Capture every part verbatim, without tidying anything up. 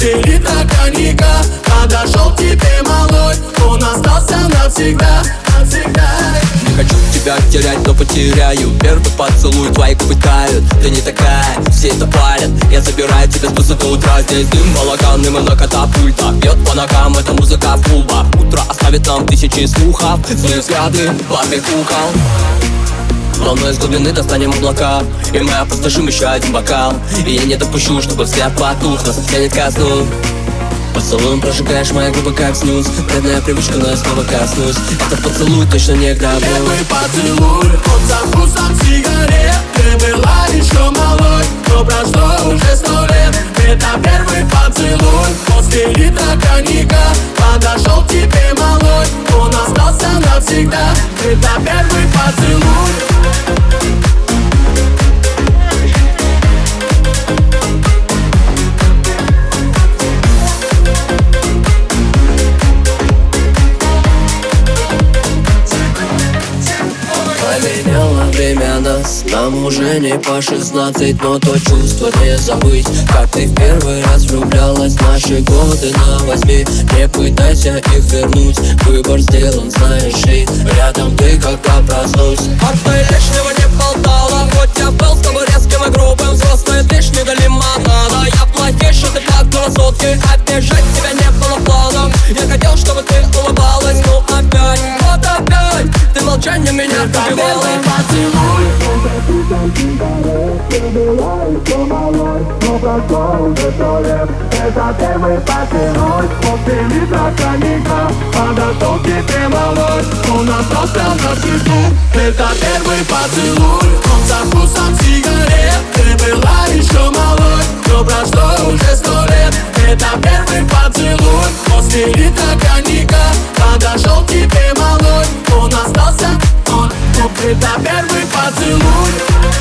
после литра коньяка подошел к тебе малой, он остался навсегда, навсегда. Не хочу тебя терять, но потеряю. Первый поцелуй, твои губы тают. Ты не такая, все это палят. Я забираю тебя с пусы до утра. Здесь дым, балаган и много катапульта. Бьет по ногам, это музыка клуба. Утро оставит нам тысячи слухов. Злые взгляды, пламя кукол. Волной из глубины достанем облака, и мы опустошим еще один бокал. И я не допущу, чтобы взгляд потух, нас тянет ко сну. Поцелуем прожигаешь мои губы как снюс. Вредная привычка, но я снова коснусь. Этот поцелуй точно не к добру. Первый поцелуй, он со вкусом сигарет. Ты была еще малой, но прошло уже сто лет. Это первый поцелуй, после литра коньяка подошел к тебе малой, он остался навсегда. Это первый поцелуй. Поменяло время нас, нам уже не по шестнадцать, но то чувство не забыть. Как ты в первый раз влюблялась, наши годы на возьми. Не пытайся их вернуть, выбор сделан, знаешь, и рядом ты, когда проснусь. От той лишнего не болтала, хоть я был с тобой резким и грубым. Взрослые лишь не до лимонада. Я плохейший, ты как красотки, обижать тебя не было планом. Я хотел, чтобы ты улыбалась, но опять, вот опять ты молчание меня добивала. Первый поцелуй, Ты была еще малой, но прошло уже сто лет. Это первый поцелуй, после литра коньяка подошел к тебе малой, он остался навсегда. это первый поцелуй, он со вкусом сигарет. Ты была еще малой, но прошло уже сто лет. Это первый поцелуй, после литра коньяка подошел к тебе малой, он остался, он, это первый поцелуй.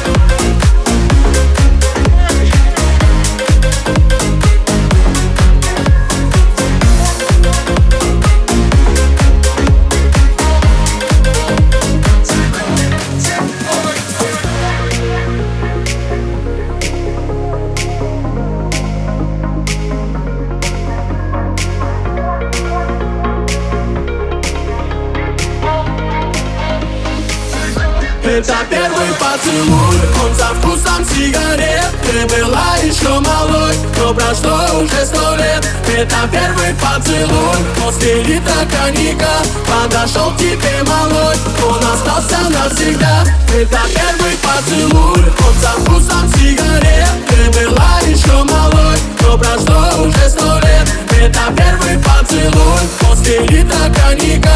Это первый поцелуй, он со вкусом сигарет. Ты была еще малой, но прошло уже сто лет. Это первый поцелуй, после литра коньяка подошел к тебе малой, он остался навсегда. Это первый поцелуй, он со вкусом сигарет. Ты была еще малой, но прошло уже сто лет. Это первый поцелуй, после литра коньяка